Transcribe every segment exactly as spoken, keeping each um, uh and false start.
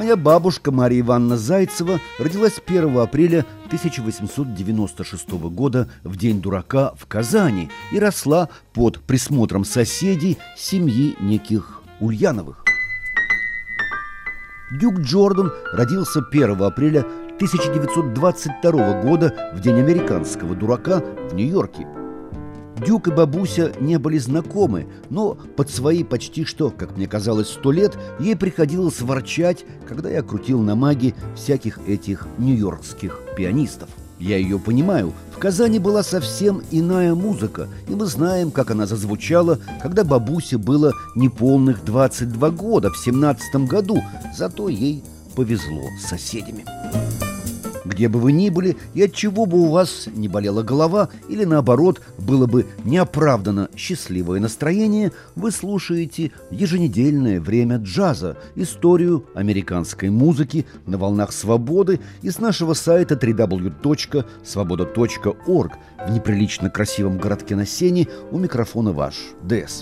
Моя бабушка Мария Ивановна Зайцева родилась первого апреля тысяча восемьсот девяносто шестого года в День дурака в Казани и росла под присмотром соседей семьи неких Ульяновых. Дюк Джордан родился первого апреля тысяча девятьсот двадцать второго года в День американского дурака в Нью-Йорке. Дюк и бабуся не были знакомы, но под свои почти что, как мне казалось, сто лет ей приходилось ворчать, когда я крутил на маге всяких этих нью-йоркских пианистов. Я ее понимаю, в Казани была совсем иная музыка, и мы знаем, как она зазвучала, когда бабусе было неполных двадцать два года в семнадцатом году, зато ей повезло с соседями. Где бы вы ни были, и от чего бы у вас не болела голова, или наоборот, было бы неоправданно счастливое настроение, вы слушаете еженедельное время джаза, историю американской музыки на волнах свободы и с нашего сайта дабл ю дабл ю дабл ю точка свобода точка орг в неприлично красивом городке на Сене. У микрофона ваш ДЭС.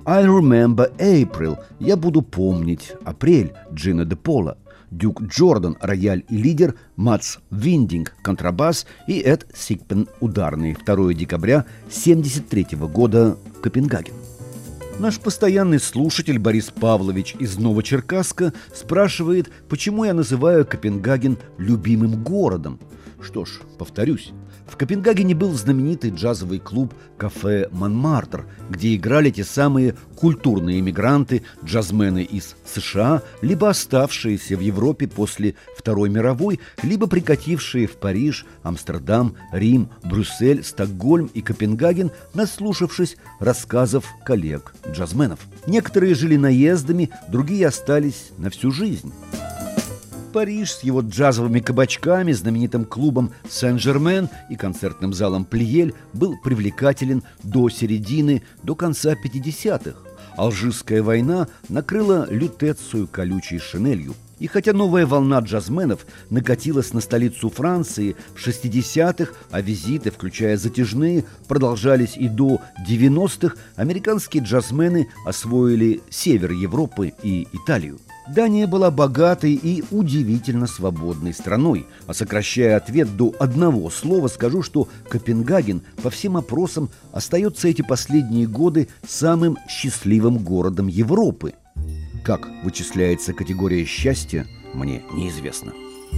I'll remember April. Я буду помнить апрель Джина де Пола. Дюк Джордан – рояль и лидер, Мац Виндинг – контрабас и Эд Сикпен – ударный. второго декабря семьдесят третьего года, Копенгаген. Наш постоянный слушатель Борис Павлович из Новочеркасска спрашивает, почему я называю Копенгаген любимым городом. Что ж, повторюсь. В Копенгагене был знаменитый джазовый клуб «Кафе Монмартр», где играли те самые культурные эмигранты, джазмены из США, либо оставшиеся в Европе после Второй мировой, либо прикатившие в Париж, Амстердам, Рим, Брюссель, Стокгольм и Копенгаген, наслушавшись рассказов коллег-джазменов. Некоторые жили наездами, другие остались на всю жизнь. Париж с его джазовыми кабачками, знаменитым клубом Сен-Жермен и концертным залом Плиель был привлекателен до середины, до конца пятидесятых. Алжирская война накрыла Лютецию колючей шинелью. И хотя новая волна джазменов накатилась на столицу Франции в шестидесятых, а визиты, включая затяжные, продолжались и до девяностых, американские джазмены освоили север Европы и Италию. Дания была богатой и удивительно свободной страной. А сокращая ответ до одного слова, скажу, что Копенгаген по всем опросам остается эти последние годы самым счастливым городом Европы. Как вычисляется категория счастья, мне неизвестно.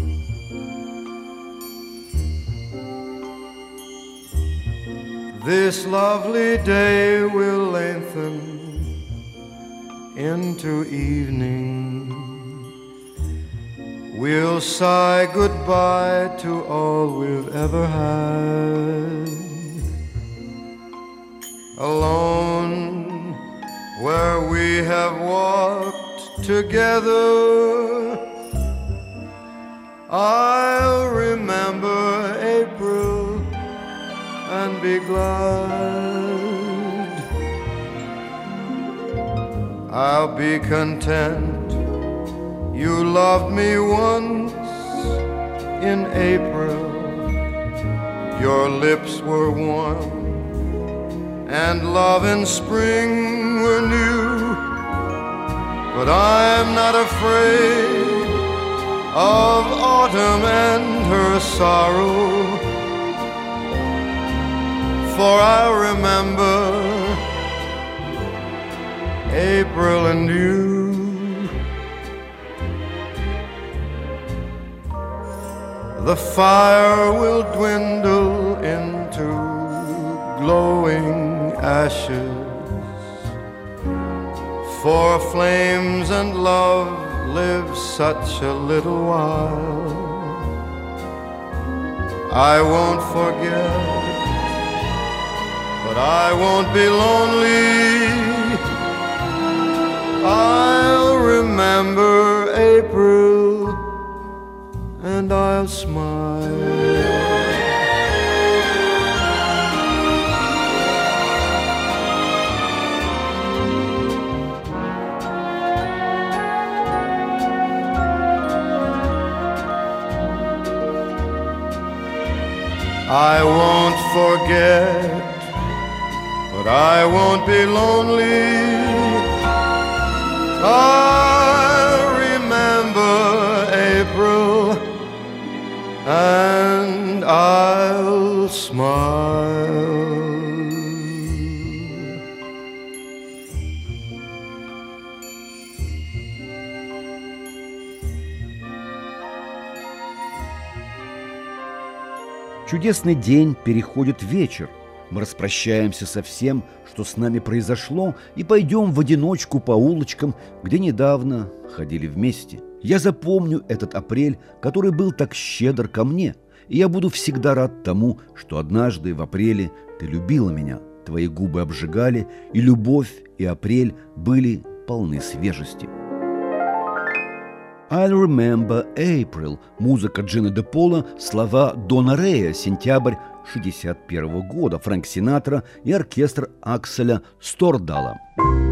This lovely day will lengthen into evening. We'll sigh goodbye to all we've ever had. Alone where we have walked together, I'll remember April and be glad. I'll be content you loved me once in April. Your lips were warm and love in spring were new. But I'm not afraid of autumn and her sorrow, for I remember April and you. The fire will dwindle into glowing ashes, for flames and love live such a little while. I won't forget, but I won't be lonely. I'll remember April and I'll smile. I won't forget, but I won't be lonely. I remember April and I'll smile. Чудесный день переходит в вечер. Мы распрощаемся со всем, что с нами произошло, и пойдем в одиночку по улочкам, где недавно ходили вместе. Я запомню этот апрель, который был так щедр ко мне, и я буду всегда рад тому, что однажды в апреле ты любила меня, твои губы обжигали, и любовь, и апрель были полны свежести. I'll remember April. Музыка Джина де Пола, слова Дона Рея, сентябрь шестьдесят первого года, Фрэнк Синатра и оркестр Акселя Стордала.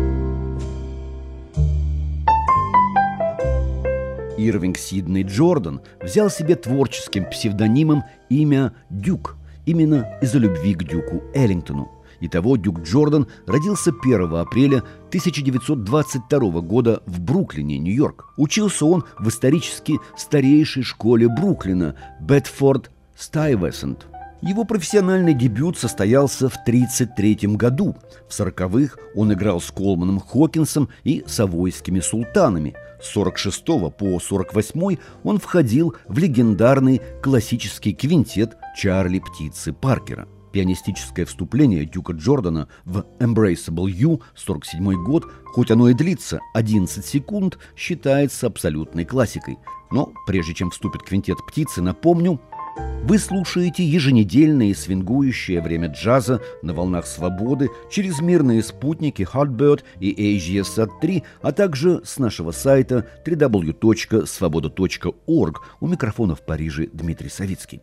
Ирвинг Сидней Джордан взял себе творческим псевдонимом имя Дюк, именно из-за любви к Дюку Эллингтону. Итого Дюк Джордан родился первого апреля тысяча девятьсот двадцать второго года в Бруклине, Нью-Йорк. Учился он в исторически старейшей школе Бруклина – Бетфорд-Стuyвесант. Его профессиональный дебют состоялся в тридцать третьем году. В сороковых он играл с Колманом Хокинсом и Савойскими султанами. С сорок шестого по сорок восьмой он входил в легендарный классический квинтет Чарли «Птицы» Паркера. Пианистическое вступление Дюка Джордана в «Embraceable You» сорок седьмой год, хоть оно и длится одиннадцать секунд, считается абсолютной классикой. Но прежде чем вступит квинтет «Птицы», напомню, вы слушаете еженедельное свингующее время джаза на волнах свободы через мирные спутники Heartbird и эй джи эс эй три, а также с нашего сайта дабл ю дабл ю дабл ю точка свобода точка орг. У микрофона в Париже Дмитрий Савицкий.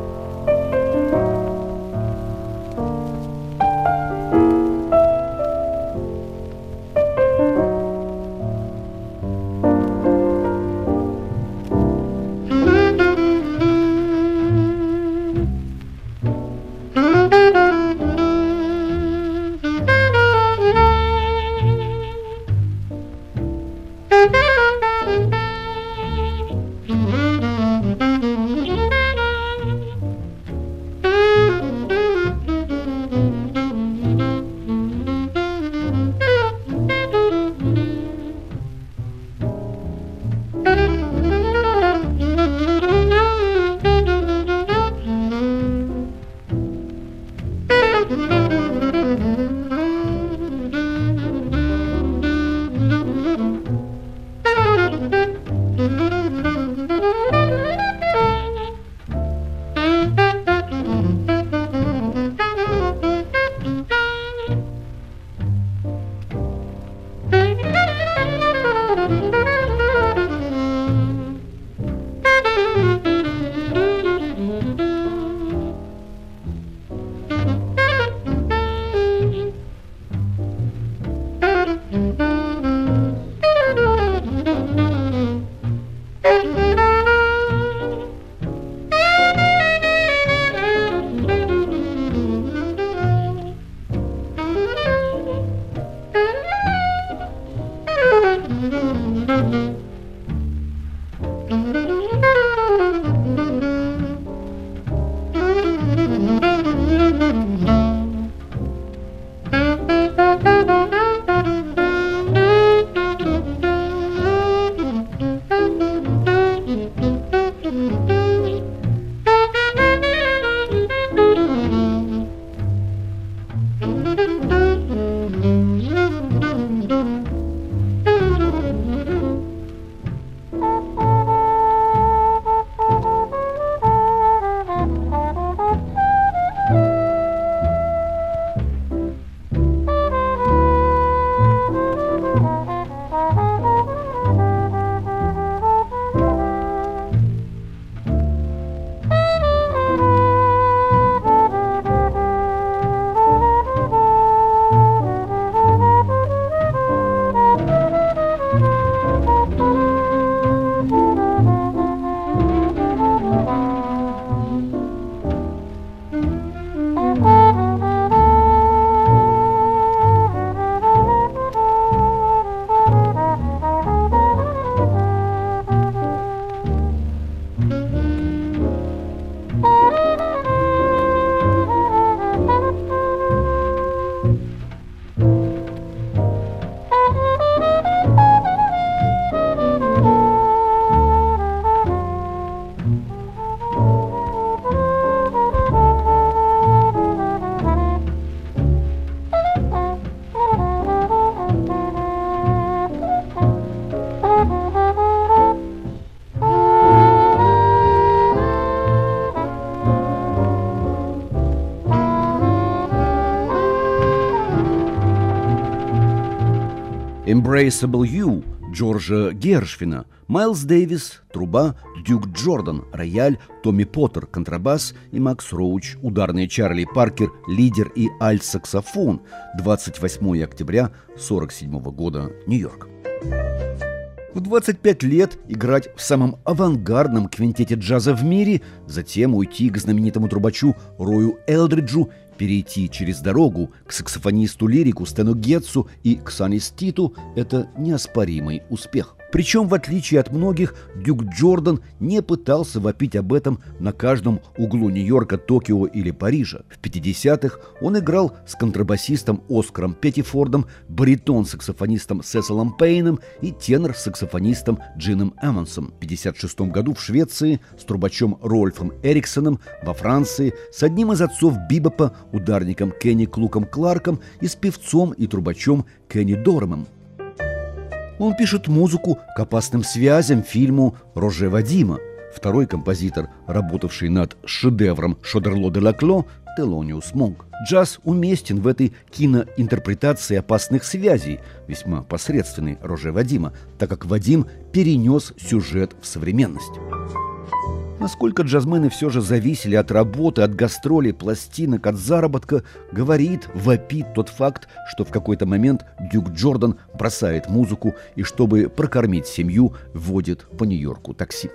«Embraceable You» Джорджа Гершвина, Майлз Дэвис – труба, Дюк Джордан – рояль, Томми Поттер – контрабас и Макс Роуч – ударные, Чарли Паркер – лидер и альт-саксофон. двадцать восьмого октября сорок седьмого года, Нью-Йорк. В двадцать пять лет играть в самом авангардном квинтете джаза в мире, затем уйти к знаменитому трубачу Рою Элдриджу Перейти через дорогу к саксофонисту-лирику Стэну Гетцу и Ксани Ститу – это неоспоримый успех. Причем, в отличие от многих, Дюк Джордан не пытался вопить об этом на каждом углу Нью-Йорка, Токио или Парижа. В пятидесятых он играл с контрабасистом Оскаром Петтифордом, баритон-саксофонистом Сесилом Пейном и тенор-саксофонистом Джином Эммонсом. В пятьдесят шестом году в Швеции с трубачом Рольфом Эриксоном, во Франции с одним из отцов бибопа, ударником Кенни Клуком Кларком и с певцом и трубачом Кенни Доремом. Он пишет музыку к «Опасным связям», фильму «Роже Вадима». Второй композитор, работавший над шедевром Шодерло де Лакло, Телониус Монк. Джаз уместен в этой киноинтерпретации «Опасных связей», весьма посредственной Роже Вадима, так как Вадим перенес сюжет в современность. Насколько джазмены все же зависели от работы, от гастролей, пластинок, от заработка, говорит, вопит тот факт, что в какой-то момент Дюк Джордан бросает музыку и, чтобы прокормить семью, водит по Нью-Йорку такси.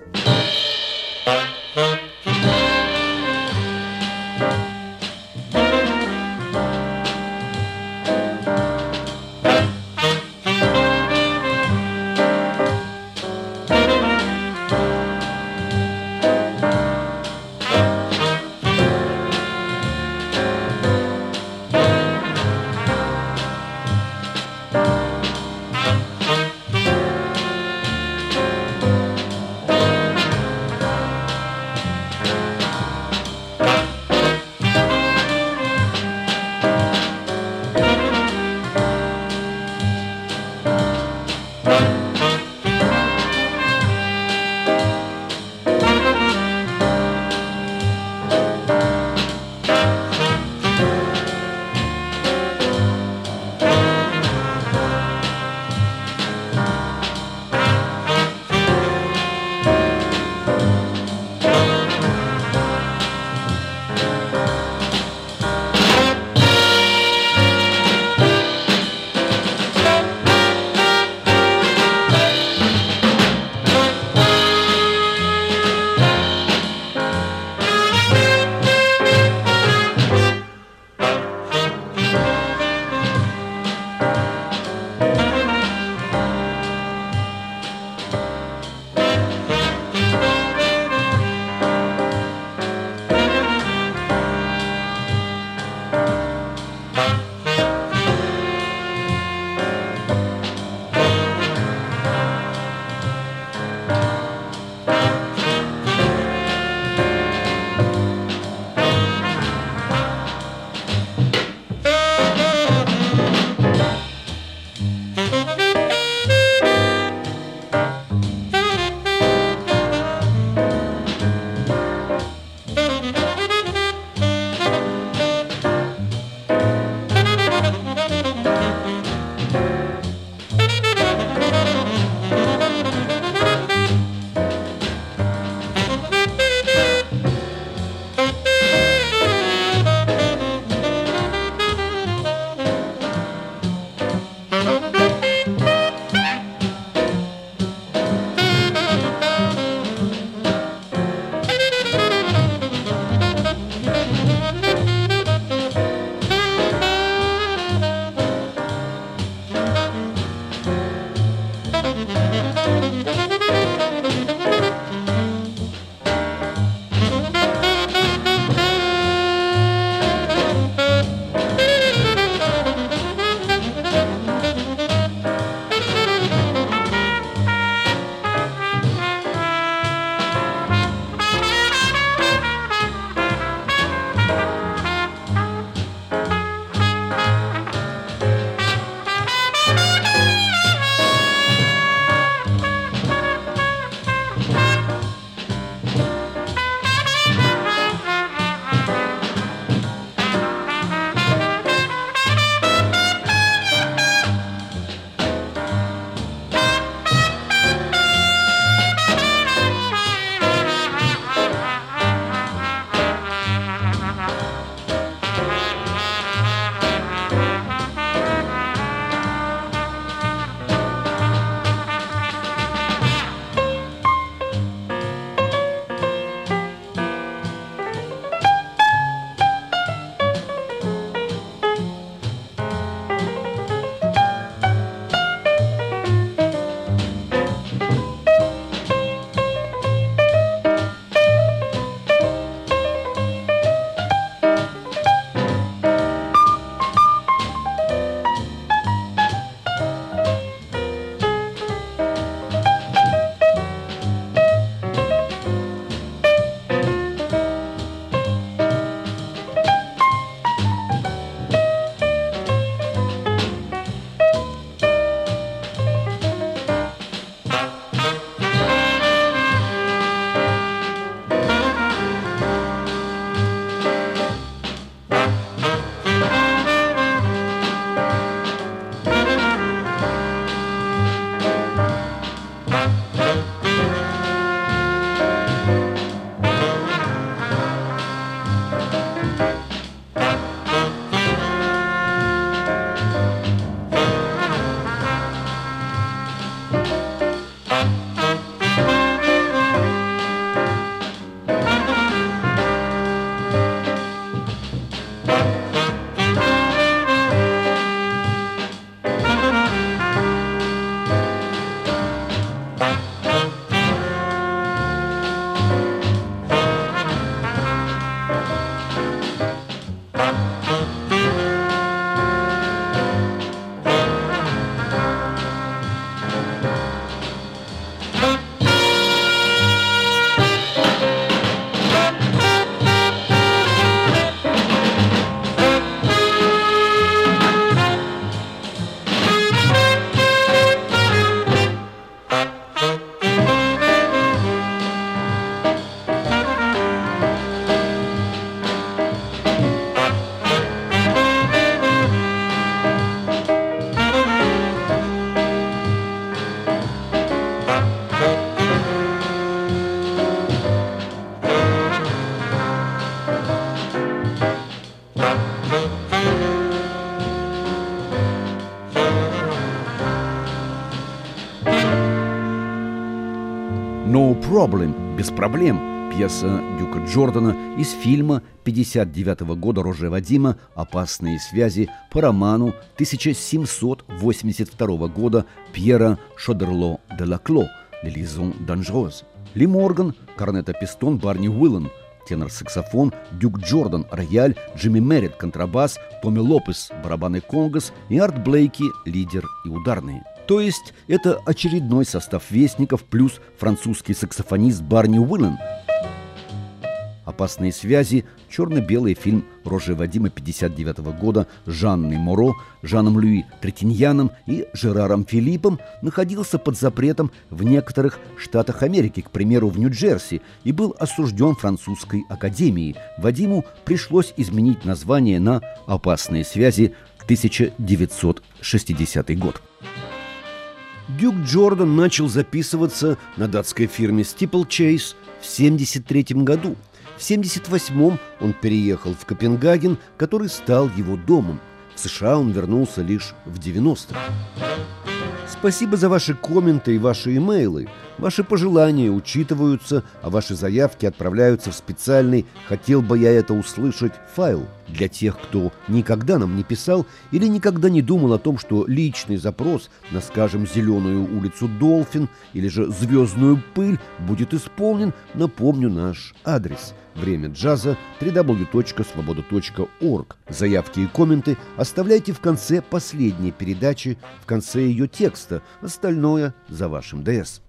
«No Problem» – «Без проблем» – пьеса Дюка Джордана из фильма пятьдесят девятого года Роже Вадима «Опасные связи» по роману тысяча семьсот восемьдесят второго года Пьера Шодерло де Лакло «Les liaisons dangereuses». Ли Морган, корнета-пистон Барни Уиллен, тенор-саксофон Дюк Джордан, рояль, Джимми Меррит, контрабас, Томми Лопес, барабаны конгос и Арт Блейки, лидер и ударные. То есть это очередной состав Вестников плюс французский саксофонист Барни Уиллен. «Опасные связи» – черно-белый фильм Роже Вадима пятьдесят девятого года с Жанной Моро, Жаном Люи Третиньяном и Жераром Филиппом, находился под запретом в некоторых штатах Америки, к примеру, в Нью-Джерси, и был осужден французской академией. Вадиму пришлось изменить название на «Опасные связи» тысяча девятьсот шестидесятый год. Дюк Джордан начал записываться на датской фирме Steeplechase в семьдесят третьем году. В семьдесят восьмом он переехал в Копенгаген, который стал его домом. В США он вернулся лишь в девяностых. Спасибо за ваши комменты и ваши имейлы. Ваши пожелания учитываются, а ваши заявки отправляются в специальный «Хотел бы я это услышать» файл для тех, кто никогда нам не писал или никогда не думал о том, что личный запрос на, скажем, «Зеленую улицу Долфин» или же «Звездную пыль» будет исполнен. Напомню наш адрес: Время джаза, дабл ю дабл ю дабл ю точка свобода точка орг. Заявки и комменты оставляйте в конце последней передачи, в конце ее текста. Остальное за вашим ДС.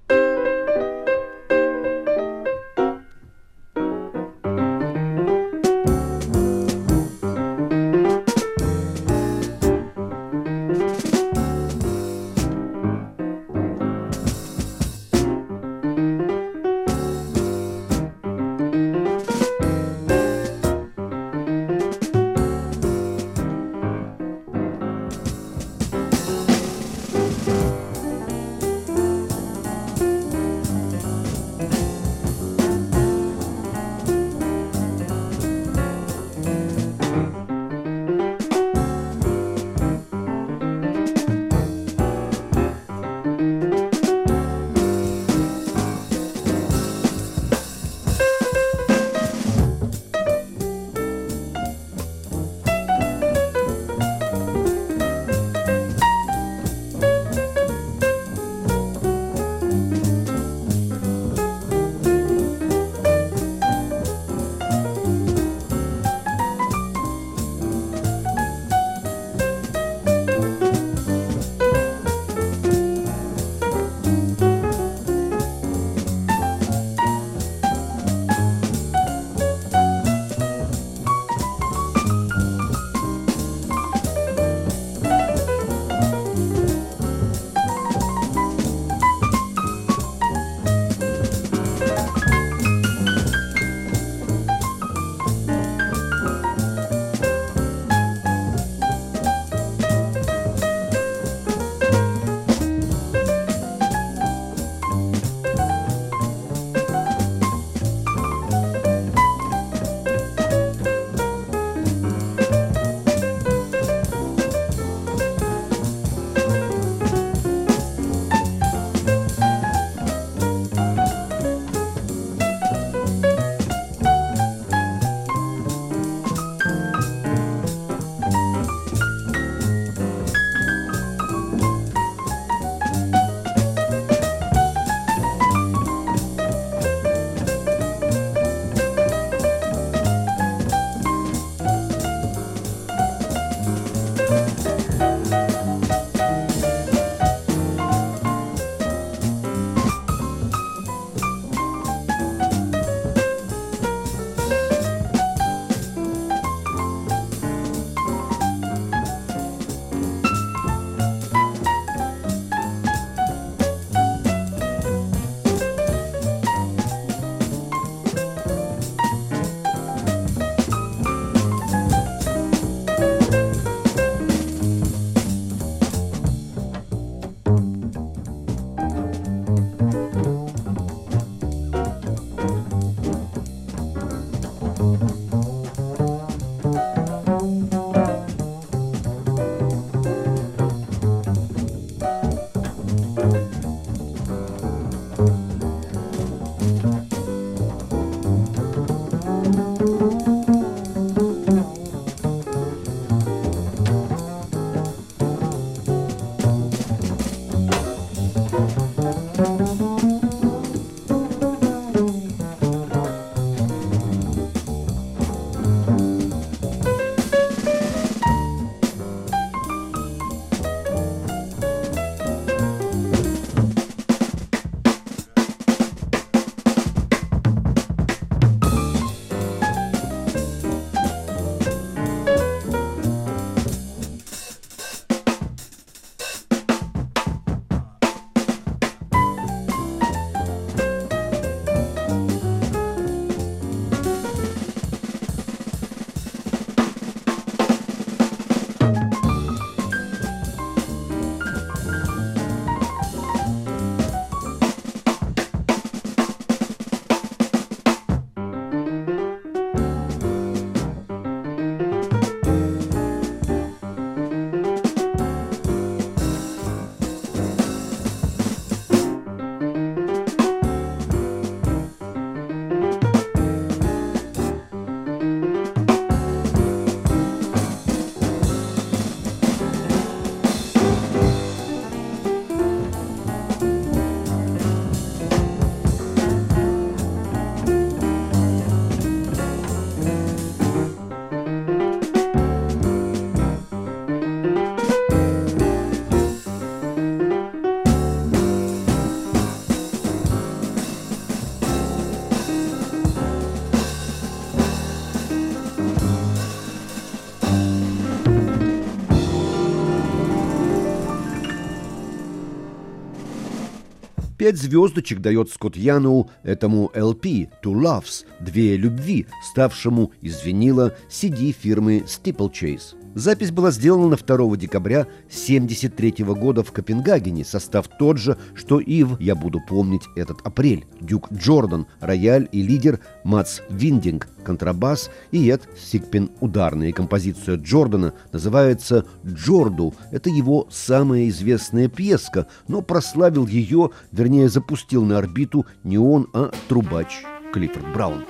Пять звездочек дает Скотт Яноу этому эл пи «Two Loves» – «Две любви», ставшему из винила си ди фирмы Steeplechase. Запись была сделана второго декабря семьдесят третьего года в Копенгагене. Состав тот же, что и в «Я буду помнить этот апрель». Дюк Джордан – рояль и лидер, Мац Виндинг – контрабас и Эд Сигпин – ударная. Композиция Джордана называется «Джорду». Это его самая известная пьеска, но прославил ее, вернее, запустил на орбиту не он, а трубач Клиффорд Браун.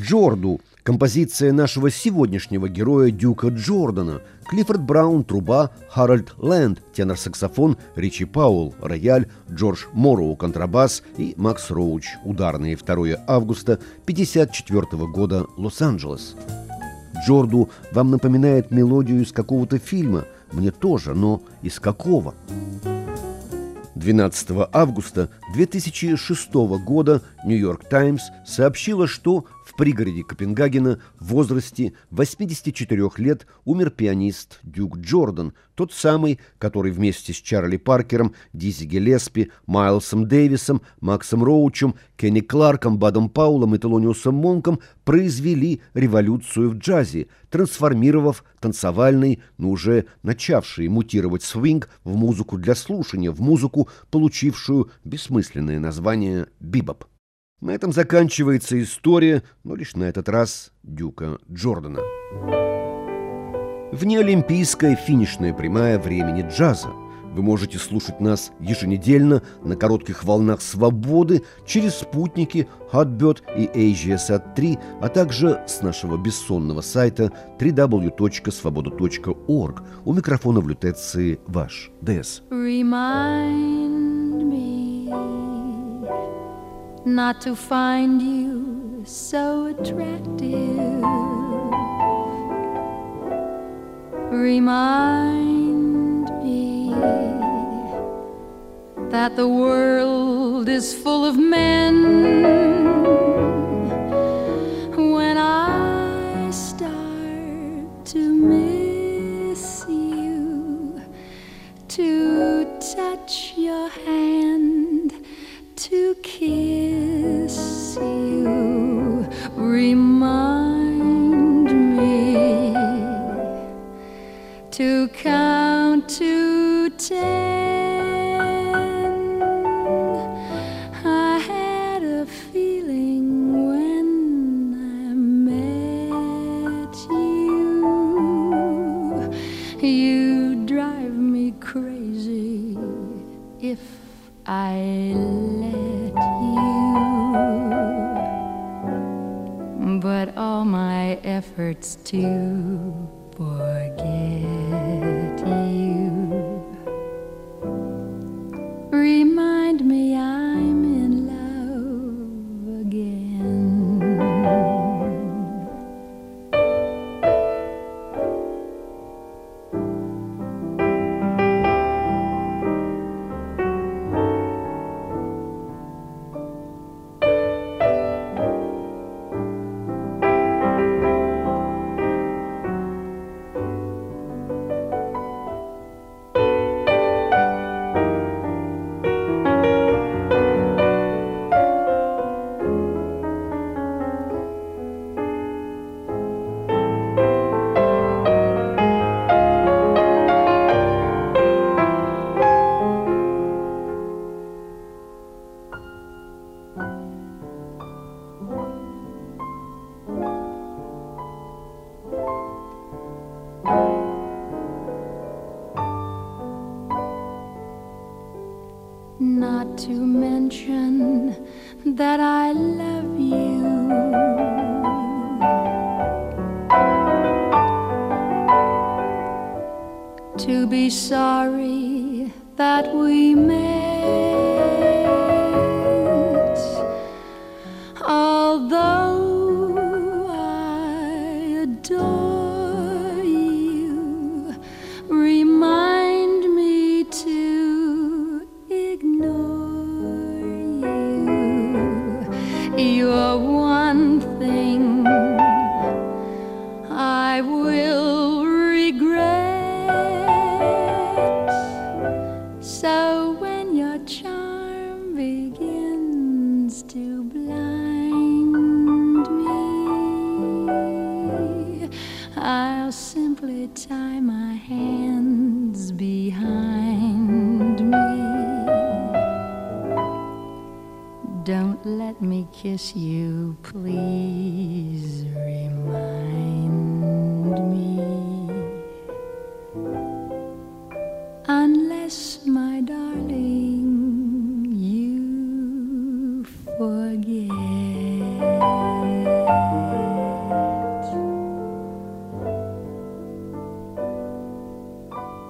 Джорду – композиция нашего сегодняшнего героя Дюка Джордана. Клиффорд Браун – труба, Харальд Лэнд – тенор-саксофон, Ричи Пауэлл – рояль, Джордж Морроу – контрабас и Макс Роуч – ударные. второго августа пятьдесят четвёртого года, Лос-Анджелес. Джорду вам напоминает мелодию из какого-то фильма. Мне тоже, но из какого? двенадцатого августа две тысячи шестого года «Нью-Йорк Таймс» сообщила, что в пригороде Копенгагена в возрасте восьмидесяти четырёх лет умер пианист Дюк Джордан, тот самый, который вместе с Чарли Паркером, Дизи Гиллеспи, Майлсом Дэвисом, Максом Роучем, Кенни Кларком, Бадом Паулом и Телониусом Монком произвели революцию в джазе, трансформировав танцевальный, но уже начавший мутировать свинг в музыку для слушания, в музыку, получившую бессмысленное название бибоп. На этом заканчивается история, но лишь на этот раз Дюка Джордана. Внеолимпийская финишная прямая времени джаза. Вы можете слушать нас еженедельно на коротких волнах свободы через спутники Hotbird и AsiaSat три, а также с нашего бессонного сайта дабл ю дабл ю дабл ю точка свобода точка орг. У микрофона в лютеции ваш ДС. Remind me not to find you so attractive. Remind me that the world is full of men. When I start to miss you, to touch your hand, to kiss you, remind me to count to ten. I had a feeling when I met you. You drive me crazy if I let you. But all my efforts to forget you remind me I'm in love again. Not to mention that I love you. To be sorry that we met, although I adore you, remind me to ignore you. You're one thing I will regret. So when your charm begins to blind me, I'll simply tie my hands behind me. Don't let me kiss you, please remind me. Unless, my darling, you forget.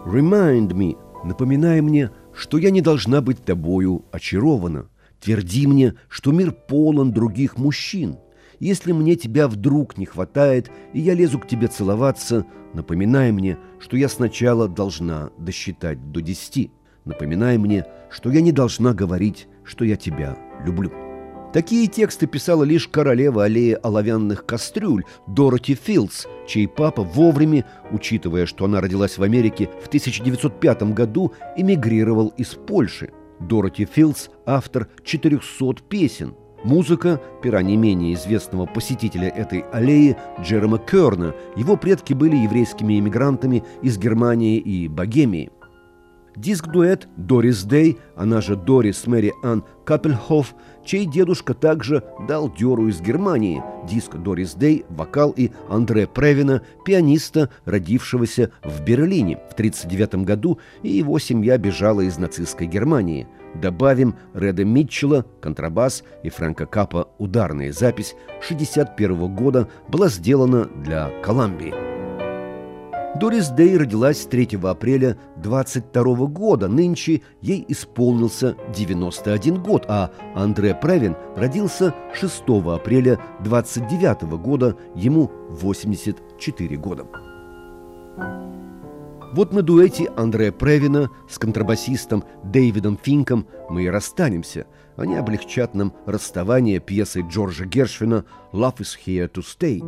Remind me, напоминай мне, что я не должна быть тобою очарована. Тверди мне, что мир полон других мужчин. Если мне тебя вдруг не хватает, и я лезу к тебе целоваться, напоминай мне, что я сначала должна досчитать до десяти. Напоминай мне, что я не должна говорить, что я тебя люблю. Такие тексты писала лишь королева аллеи оловянных кастрюль Дороти Филдс, чей папа вовремя, учитывая, что она родилась в Америке в тысяча девятьсот пятом году, эмигрировал из Польши. Дороти Филдс – автор четырехсот песен. Музыка – пера не менее известного посетителя этой аллеи Джерома Керна. Его предки были еврейскими эмигрантами из Германии и Богемии. Диск-дуэт Дорис Дэй, она же Дорис Мэри Анн Капельхоф, чей дедушка также дал дёру из Германии. Диск Дорис Дэй, вокал и Андре Превина, пианиста, родившегося в Берлине в тридцать девятом году, и его семья бежала из нацистской Германии. Добавим Реда Митчелла, контрабас, и Фрэнка Капа, ударная запись шестьдесят первого года была сделана для Колумбии. Дорис Дэй родилась третьего апреля двадцать второго года, нынче ей исполнился девяносто один год, а Андре Превин родился шестого апреля двадцать девятого года, ему восемьдесят четыре года. Вот на дуэте Андре Превина с контрабасистом Дэвидом Финком мы и расстанемся. Они облегчат нам расставание пьесой Джорджа Гершвина «Love is here to stay».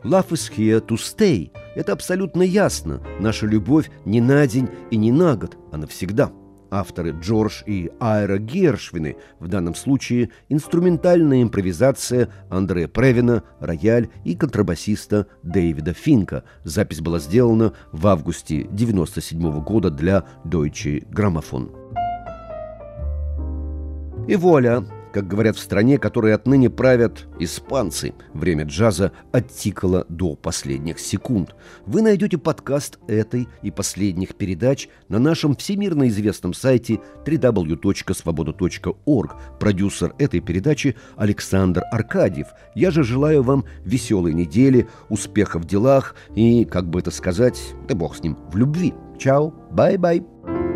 Love is here to stay. Это абсолютно ясно. Наша любовь не на день и не на год, а навсегда. Авторы Джордж и Айра Гершвины, в данном случае инструментальная импровизация Андрея Превина, рояль и контрабасиста Дэвида Финка. Запись была сделана в августе девяносто седьмого года для Deutsche Grammophon. И вуаля! Как говорят в стране, которой отныне правят испанцы, время джаза оттикало до последних секунд. Вы найдете подкаст этой и последних передач на нашем всемирно известном сайте дабл ю дабл ю дабл ю точка свобода точка орг. Продюсер этой передачи Александр Аркадьев. Я же желаю вам веселой недели, успеха в делах и, как бы это сказать, да бог с ним, в любви. Чао, бай-бай.